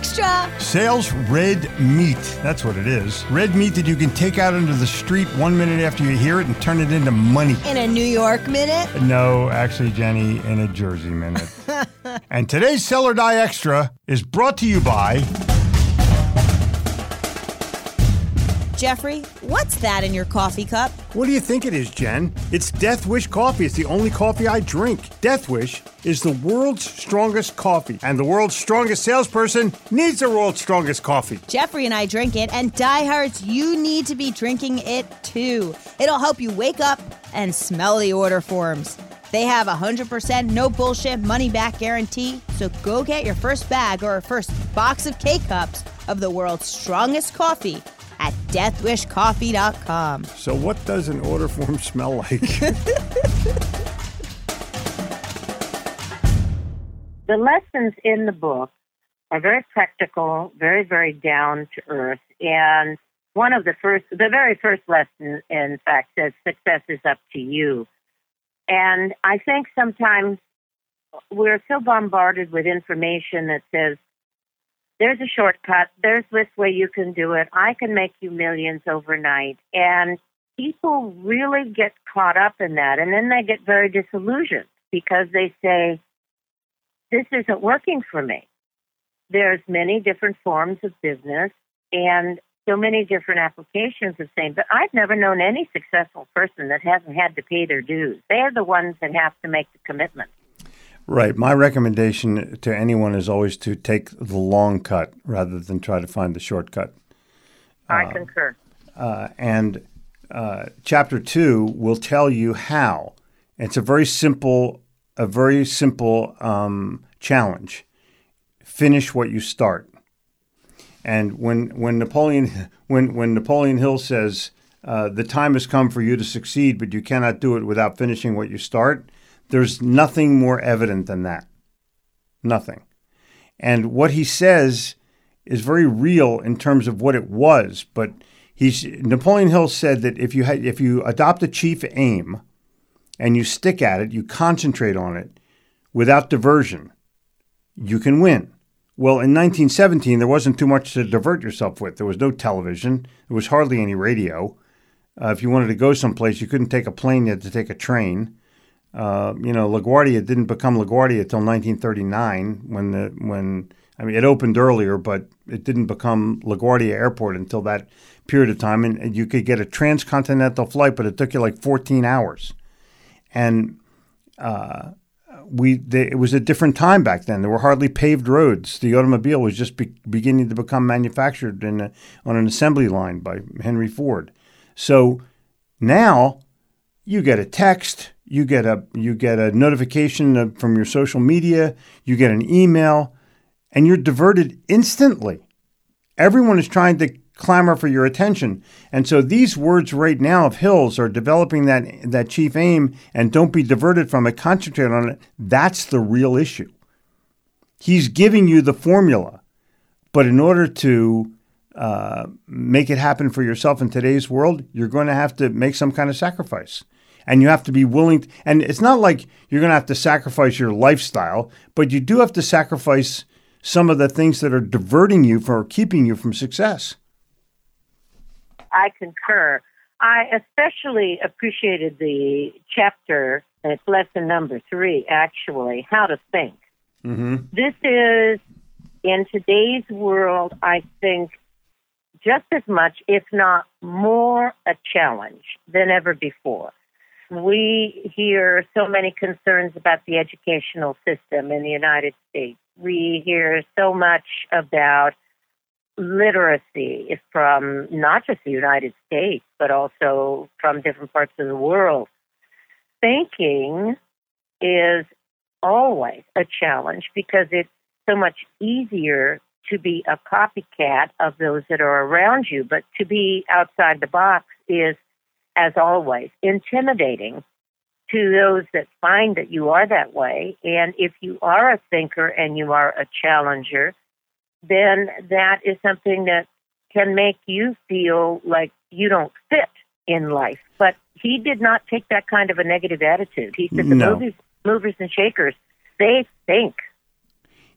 extra. Sales red meat. That's what it is. Red meat that you can take out into the street 1 minute after you hear it and turn it into money. In a New York minute? No, actually, Jenny, in a Jersey minute. And today's Sell or Die Extra is brought to you by... Jeffrey, what's that in your coffee cup? What do you think it is, Jen? It's Death Wish coffee. It's the only coffee I drink. Death Wish is the world's strongest coffee, and the world's strongest salesperson needs the world's strongest coffee. Jeffrey and I drink it, and diehards, you need to be drinking it too. It'll help you wake up and smell the order forms. They have 100% no bullshit money back guarantee, so go get your first bag or first box of K-Cups of the world's strongest coffee at deathwishcoffee.com. So what does an order form smell like? The lessons in the book are very practical, very, very down to earth. And the very first lesson, in fact, says success is up to you. And I think sometimes we're so bombarded with information that says, there's a shortcut, there's this way you can do it, I can make you millions overnight. And people really get caught up in that. And then they get very disillusioned because they say, this isn't working for me. There's many different forms of business and so many different applications of same. But I've never known any successful person that hasn't had to pay their dues. They're the ones that have to make the commitment. Right. My recommendation to anyone is always to take the long cut rather than try to find the shortcut. I concur. And Chapter 2 will tell you how. It's a very simple challenge. Finish what you start. And when Napoleon Hill says the time has come for you to succeed, but you cannot do it without finishing what you start, there's nothing more evident than that. Nothing. And what he says is very real in terms of what it was. But Napoleon Hill said that if you adopt a chief aim and you stick at it, you concentrate on it without diversion, you can win. Well, in 1917, there wasn't too much to divert yourself with. There was no television. There was hardly any radio. If you wanted to go someplace, you couldn't take a plane. You had to take a train. LaGuardia didn't become LaGuardia until 1939 it opened earlier, but it didn't become LaGuardia Airport until that period of time. And you could get a transcontinental flight, but it took you like 14 hours. And it was a different time back then. There were hardly paved roads. The automobile was just beginning to become manufactured on an assembly line by Henry Ford. So now you get a text. You get a notification from your social media. You get an email, and you're diverted instantly. Everyone is trying to clamor for your attention, and so these words right now of Hill's are developing that chief aim. And don't be diverted from it. Concentrate on it. That's the real issue. He's giving you the formula, but in order to make it happen for yourself in today's world, you're going to have to make some kind of sacrifice. And you have to be willing and it's not like you're going to have to sacrifice your lifestyle, but you do have to sacrifice some of the things that are diverting you or keeping you from success. I concur. I especially appreciated the chapter, and it's lesson number 3, actually, how to think. Mm-hmm. This is, in today's world, I think, just as much, if not more, a challenge than ever before. We hear so many concerns about the educational system in the United States. We hear so much about literacy from not just the United States, but also from different parts of the world. Thinking is always a challenge because it's so much easier to be a copycat of those that are around you, but to be outside the box is, as always, intimidating to those that find that you are that way. And if you are a thinker and you are a challenger, then that is something that can make you feel like you don't fit in life. But he did not take that kind of a negative attitude. He said the movers and shakers, they think.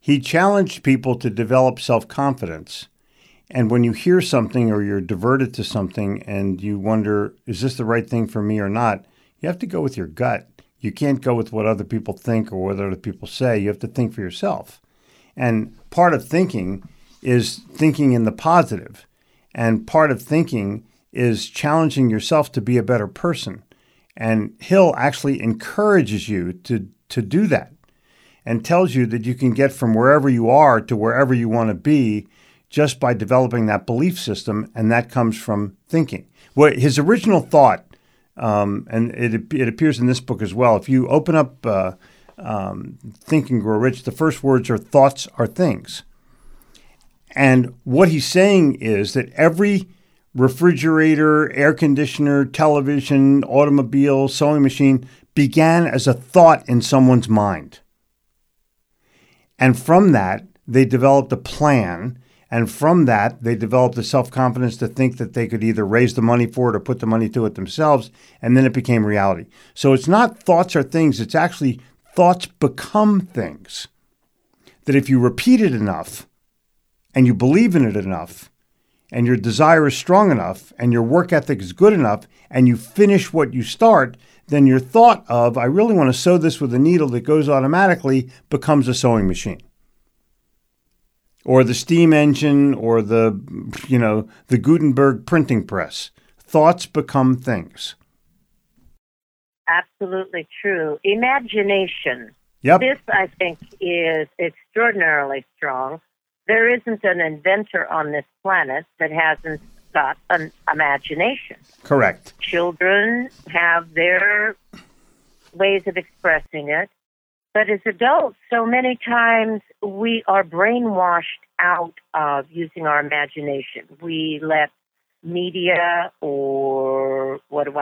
he challenged people to develop self-confidence. And when you hear something or you're diverted to something and you wonder, is this the right thing for me or not? You have to go with your gut. You can't go with what other people think or what other people say. You have to think for yourself. And part of thinking is thinking in the positive. And part of thinking is challenging yourself to be a better person. And Hill actually encourages you to do that and tells you that you can get from wherever you are to wherever you want to be just by developing that belief system, and that comes from thinking. Well, his original thought, and it appears in this book as well, if you open up Think and Grow Rich, the first words are thoughts are things. And what he's saying is that every refrigerator, air conditioner, television, automobile, sewing machine began as a thought in someone's mind. And from that, they developed a plan. And from that, they developed the self-confidence to think that they could either raise the money for it or put the money to it themselves. And then it became reality. So it's not thoughts are things. It's actually thoughts become things. That if you repeat it enough and you believe in it enough, and your desire is strong enough, and your work ethic is good enough, and you finish what you start, then your thought of, I really want to sew this with a needle that goes automatically, becomes a sewing machine. Or the steam engine, or the Gutenberg printing press. Thoughts become things. Absolutely true. Imagination. Yep. This, I think, is extraordinarily strong. There isn't an inventor on this planet that hasn't got an imagination. Correct. Children have their ways of expressing it. But as adults, so many times we are brainwashed out of using our imagination. We let media, or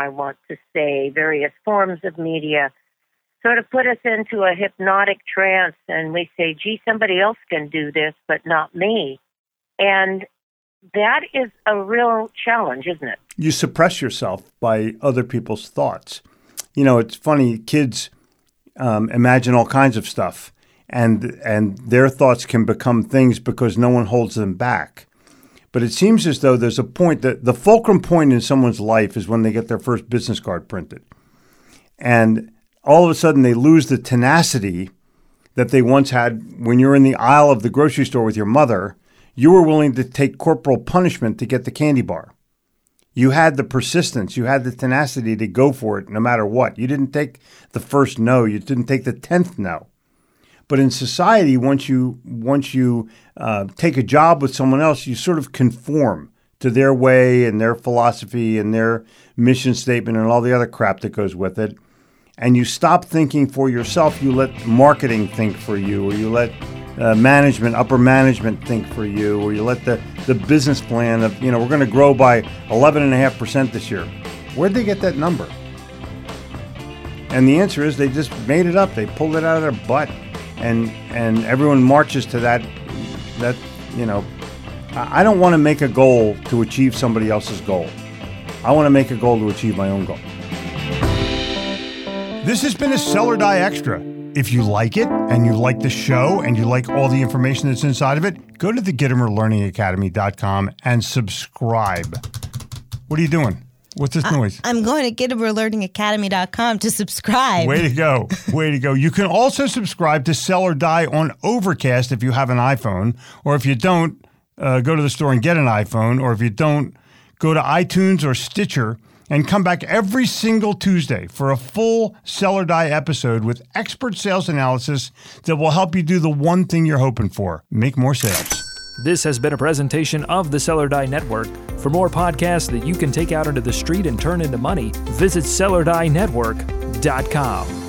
various forms of media, sort of put us into a hypnotic trance, and we say, gee, somebody else can do this, but not me. And that is a real challenge, isn't it? You suppress yourself by other people's thoughts. You know, it's funny, kids imagine all kinds of stuff, and their thoughts can become things because no one holds them back. But it seems as though there's a point that the fulcrum point in someone's life is when they get their first business card printed. And all of a sudden they lose the tenacity that they once had when you were in the aisle of the grocery store with your mother. You were willing to take corporal punishment to get the candy bar. You had the persistence. You had the tenacity to go for it no matter what. You didn't take the first no. You didn't take the 10th no. But in society, once you take a job with someone else, you sort of conform to their way and their philosophy and their mission statement and all the other crap that goes with it. And you stop thinking for yourself. You let marketing think for you, or you let upper management think for you, or you let the business plan of, we're going to grow by 11.5% this year. Where'd they get that number? And the answer is they just made it up. They pulled it out of their butt. And everyone marches to that, I don't want to make a goal to achieve somebody else's goal. I want to make a goal to achieve my own goal. This has been a Sell or Die Extra. If you like it, and you like the show, and you like all the information that's inside of it, go to the GittimerLearningAcademy.com and subscribe. What are you doing? What's this noise? I'm going to GittimerLearningAcademy.com to subscribe. Way to go. Way to go. You can also subscribe to Sell or Die on Overcast if you have an iPhone, or if you don't, go to the store and get an iPhone, or if you don't, go to iTunes or Stitcher and come back every single Tuesday for a full Sell or Die episode with expert sales analysis that will help you do the one thing you're hoping for: make more sales. This has been a presentation of the Sell or Die Network. For more podcasts that you can take out into the street and turn into money, visit SellOrDieNetwork.com.